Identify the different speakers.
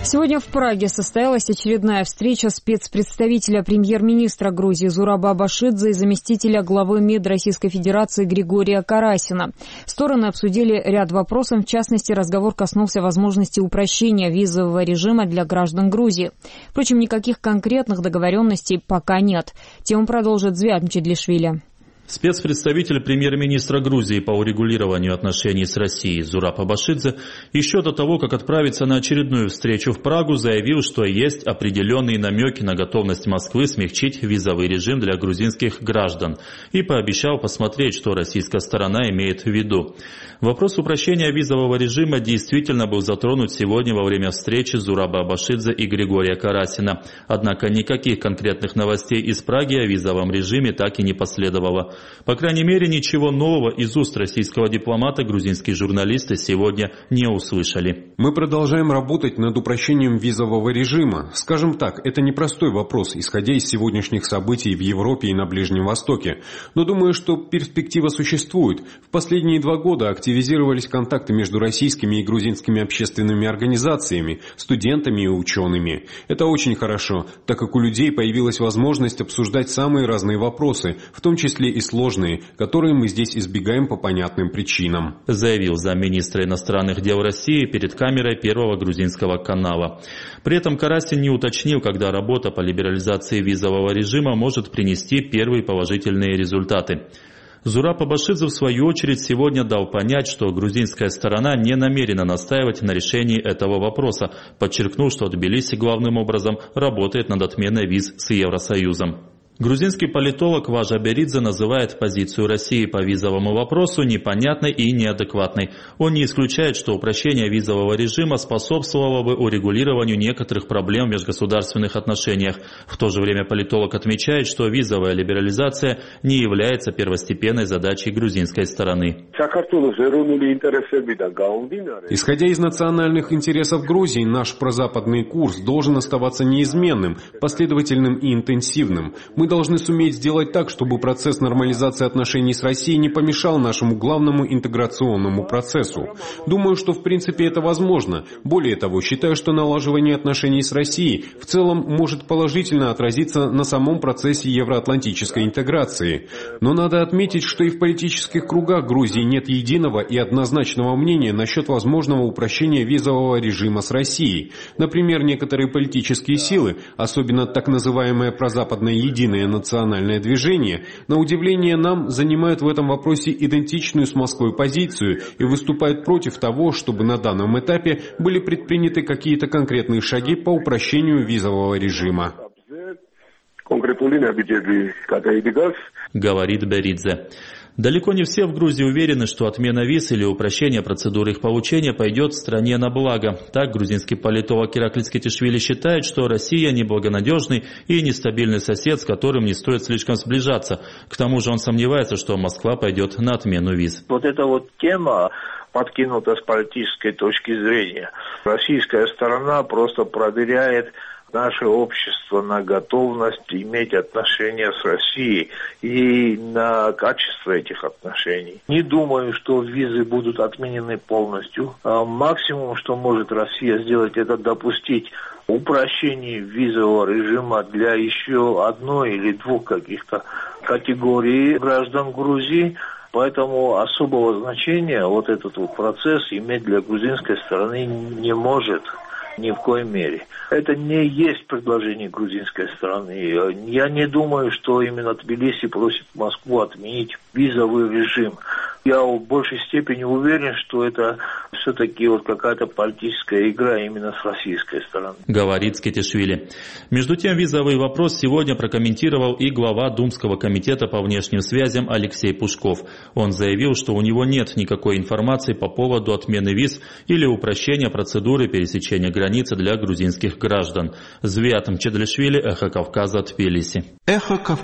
Speaker 1: Сегодня в Праге состоялась очередная встреча спецпредставителя премьер-министра Грузии Зураба Абашидзе и заместителя главы МИД Российской Федерации Григория Карасина. Стороны обсудили ряд вопросов, в частности, разговор коснулся возможности упрощения визового режима для граждан Грузии. Впрочем, никаких конкретных договоренностей пока нет. Тему продолжит Звиат Мчедлишвили.
Speaker 2: Спецпредставитель премьер-министра Грузии по урегулированию отношений с Россией Зураб Абашидзе еще до того, как отправиться на очередную встречу в Прагу, заявил, что есть определенные намеки на готовность Москвы смягчить визовый режим для грузинских граждан и пообещал посмотреть, что российская сторона имеет в виду. Вопрос упрощения визового режима действительно был затронут сегодня во время встречи Зураба Абашидзе и Григория Карасина. Однако никаких конкретных новостей из Праги о визовом режиме так и не последовало. По крайней мере, ничего нового из уст российского дипломата грузинские журналисты сегодня не услышали.
Speaker 3: Мы продолжаем работать над упрощением визового режима. Скажем так, это непростой вопрос, исходя из сегодняшних событий в Европе и на Ближнем Востоке. Но думаю, что перспектива существует. В последние 2 года активизировались контакты между российскими и грузинскими общественными организациями, студентами и учеными. Это очень хорошо, так как у людей появилась возможность обсуждать самые разные вопросы, в том числе и сложные, которые мы здесь избегаем по понятным причинам,
Speaker 2: заявил замминистра иностранных дел России перед камерой Первого грузинского канала. При этом Карасин не уточнил, когда работа по либерализации визового режима может принести первые положительные результаты. Зураб Абашидзе, в свою очередь, сегодня дал понять, что грузинская сторона не намерена настаивать на решении этого вопроса, подчеркнув, что Тбилиси главным образом работает над отменой виз с Евросоюзом. Грузинский политолог Важа Беридзе называет позицию России по визовому вопросу непонятной и неадекватной. Он не исключает, что упрощение визового режима способствовало бы урегулированию некоторых проблем в межгосударственных отношениях. В то же время политолог отмечает, что визовая либерализация не является первостепенной задачей грузинской стороны.
Speaker 3: Исходя из национальных интересов Грузии, наш прозападный курс должен оставаться неизменным, последовательным и интенсивным. Мы должны суметь сделать так, чтобы процесс нормализации отношений с Россией не помешал нашему главному интеграционному процессу. Думаю, что в принципе это возможно. Более того, считаю, что налаживание отношений с Россией в целом может положительно отразиться на самом процессе евроатлантической интеграции. Но надо отметить, что и в политических кругах Грузии нет единого и однозначного мнения насчет возможного упрощения визового режима с Россией. Например, некоторые политические силы, особенно так называемое прозападное единое национальное движение, на удивление нам, занимают в этом вопросе идентичную с Москвой позицию и выступают против того, чтобы на данном этапе были предприняты какие-то конкретные шаги по упрощению визового режима.
Speaker 2: Говорит Беридзе. Далеко не все в Грузии уверены, что отмена виз или упрощение процедуры их получения пойдет стране на благо. Так, грузинский политолог Ираклий Скетишвили считает, что Россия неблагонадежный и нестабильный сосед, с которым не стоит слишком сближаться. К тому же он сомневается, что Москва пойдет на отмену виз.
Speaker 4: Вот эта тема подкинута с политической точки зрения. Российская сторона просто проверяет наше общество на готовность иметь отношения с Россией и на качество этих отношений. Не думаю, что визы будут отменены полностью. Максимум, что может Россия сделать, это допустить упрощение визового режима для еще одной или 2 каких-то категорий граждан Грузии. Поэтому особого значения этот процесс иметь для грузинской стороны не может. Ни в коей мере. Это не есть предложение грузинской стороны. Я не думаю, что именно Тбилиси просит Москву отменить визовый режим. Я в большей степени уверен, что это все-таки какая-то политическая игра именно с российской стороны.
Speaker 2: Говорит Скетишвили. Между тем, визовый вопрос сегодня прокомментировал и глава Думского комитета по внешним связям Алексей Пушков. Он заявил, что у него нет никакой информации по поводу отмены виз или упрощения процедуры пересечения границы для грузинских граждан. Звиат Мчедлишвили, Эхо Кавказа, Тбилиси.